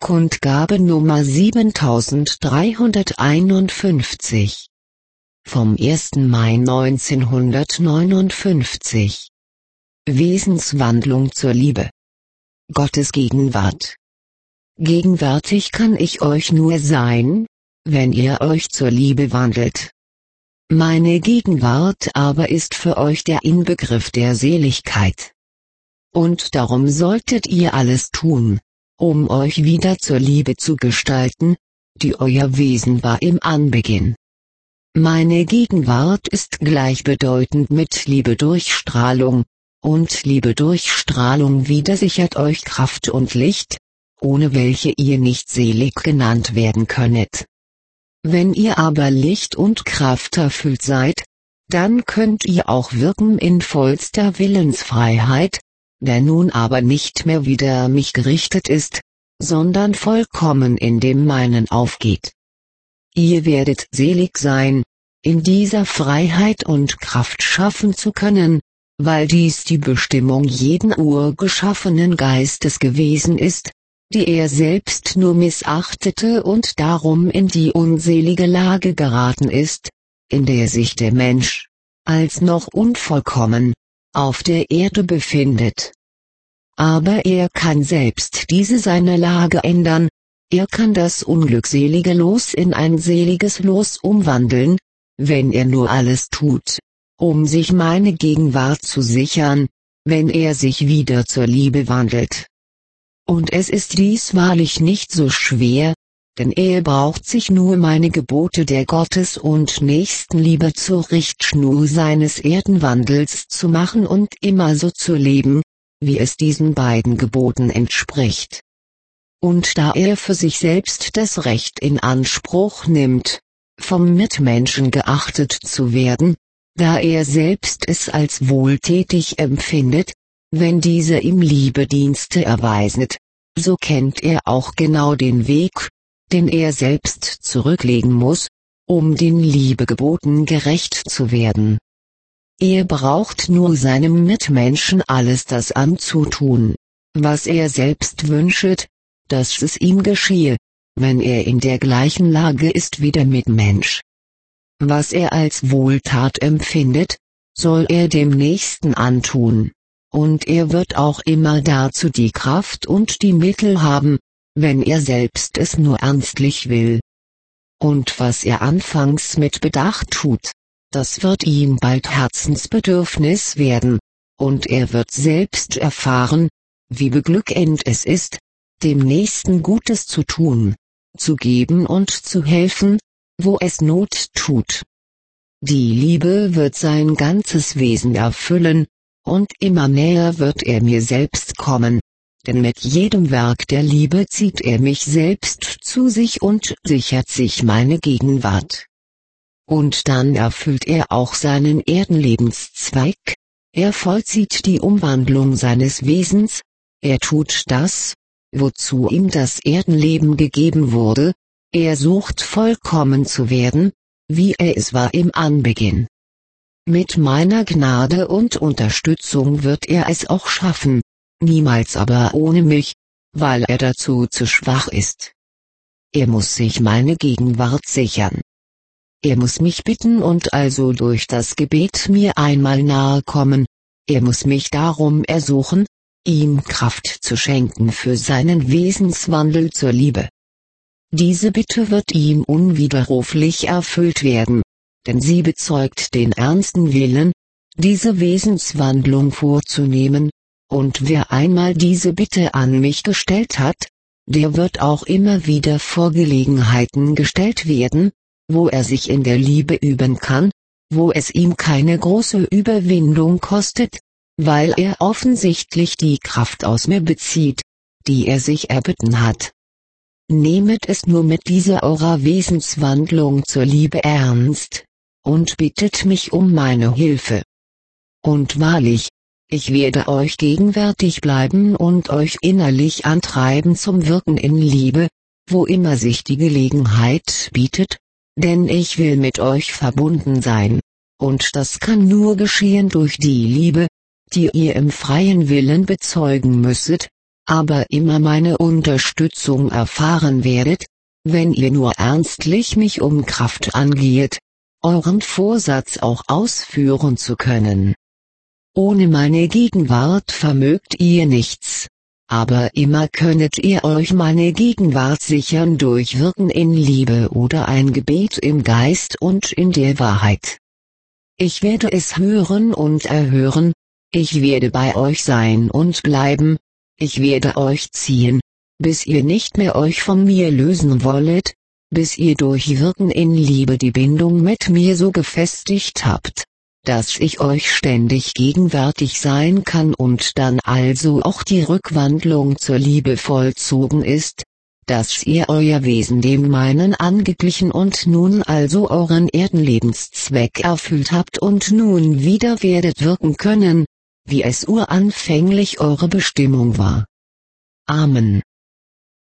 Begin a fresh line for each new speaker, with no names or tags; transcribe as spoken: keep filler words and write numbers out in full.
Kundgabe Nummer siebentausenddreihunderteinundfünfzig vom ersten Mai neunzehnhundertneunundfünfzig. Wesenswandlung zur Liebe. Gottes Gegenwart. Gegenwärtig kann ich euch nur sein, wenn ihr euch zur Liebe wandelt. Meine Gegenwart aber ist für euch der Inbegriff der Seligkeit. Und darum solltet ihr alles tun, um euch wieder zur Liebe zu gestalten, die euer Wesen war im Anbeginn. Meine Gegenwart ist gleichbedeutend mit Liebedurchstrahlung, und Liebedurchstrahlung wieder sichert euch Kraft und Licht, ohne welche ihr nicht selig genannt werden könnet. Wenn ihr aber Licht und Kraft erfüllt seid, dann könnt ihr auch wirken in vollster Willensfreiheit, der nun aber nicht mehr wider mich gerichtet ist, sondern vollkommen in dem Meinen aufgeht. Ihr werdet selig sein, in dieser Freiheit und Kraft schaffen zu können, weil dies die Bestimmung jeden urgeschaffenen Geistes gewesen ist, die er selbst nur missachtete und darum in die unselige Lage geraten ist, in der sich der Mensch, als noch unvollkommen, auf der Erde befindet. Aber er kann selbst diese seine Lage ändern, er kann das unglückselige Los in ein seliges Los umwandeln, wenn er nur alles tut, um sich meine Gegenwart zu sichern, wenn er sich wieder zur Liebe wandelt. Und es ist dies wahrlich nicht so schwer, denn er braucht sich nur meine Gebote der Gottes- und Nächstenliebe zur Richtschnur seines Erdenwandels zu machen und immer so zu leben, wie es diesen beiden Geboten entspricht. Und da er für sich selbst das Recht in Anspruch nimmt, vom Mitmenschen geachtet zu werden, da er selbst es als wohltätig empfindet, wenn dieser ihm Liebedienste erweiset, so kennt er auch genau den Weg, den er selbst zurücklegen muss, um den Liebegeboten gerecht zu werden. Er braucht nur seinem Mitmenschen alles das anzutun, was er selbst wünschet, dass es ihm geschehe, wenn er in der gleichen Lage ist wie der Mitmensch. Was er als Wohltat empfindet, soll er dem Nächsten antun, und er wird auch immer dazu die Kraft und die Mittel haben, wenn er selbst es nur ernstlich will. Und was er anfangs mit Bedacht tut, das wird ihm bald Herzensbedürfnis werden, und er wird selbst erfahren, wie beglückend es ist, dem Nächsten Gutes zu tun, zu geben und zu helfen, wo es Not tut. Die Liebe wird sein ganzes Wesen erfüllen, und immer näher wird er mir selbst kommen, denn mit jedem Werk der Liebe zieht er mich selbst zu sich und sichert sich meine Gegenwart. Und dann erfüllt er auch seinen Erdenlebenszweig, er vollzieht die Umwandlung seines Wesens, er tut das, wozu ihm das Erdenleben gegeben wurde, er sucht vollkommen zu werden, wie er es war im Anbeginn. Mit meiner Gnade und Unterstützung wird er es auch schaffen, niemals aber ohne mich, weil er dazu zu schwach ist. Er muss sich meine Gegenwart sichern. Er muss mich bitten und also durch das Gebet mir einmal nahe kommen, er muss mich darum ersuchen, ihm Kraft zu schenken für seinen Wesenswandel zur Liebe. Diese Bitte wird ihm unwiderruflich erfüllt werden, denn sie bezeugt den ernsten Willen, diese Wesenswandlung vorzunehmen, und wer einmal diese Bitte an mich gestellt hat, der wird auch immer wieder vor Gelegenheiten gestellt werden, wo er sich in der Liebe üben kann, wo es ihm keine große Überwindung kostet, weil er offensichtlich die Kraft aus mir bezieht, die er sich erbitten hat. Nehmet es nur mit dieser eurer Wesenswandlung zur Liebe ernst, und bittet mich um meine Hilfe. Und wahrlich, ich werde euch gegenwärtig bleiben und euch innerlich antreiben zum Wirken in Liebe, wo immer sich die Gelegenheit bietet, denn ich will mit euch verbunden sein, und das kann nur geschehen durch die Liebe, die ihr im freien Willen bezeugen müsset, aber immer meine Unterstützung erfahren werdet, wenn ihr nur ernstlich mich um Kraft angehet, euren Vorsatz auch ausführen zu können. Ohne meine Gegenwart vermögt ihr nichts, aber immer könnet ihr euch meine Gegenwart sichern durch Wirken in Liebe oder ein Gebet im Geist und in der Wahrheit. Ich werde es hören und erhören, ich werde bei euch sein und bleiben, ich werde euch ziehen, bis ihr nicht mehr euch von mir lösen wollet, bis ihr durch Wirken in Liebe die Bindung mit mir so gefestigt habt, dass ich euch ständig gegenwärtig sein kann und dann also auch die Rückwandlung zur Liebe vollzogen ist, dass ihr euer Wesen dem meinen angeglichen und nun also euren Erdenlebenszweck erfüllt habt und nun wieder werdet wirken können, wie es uranfänglich eure Bestimmung war. Amen.